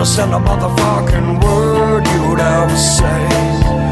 never send a motherfucking word you'd ever say.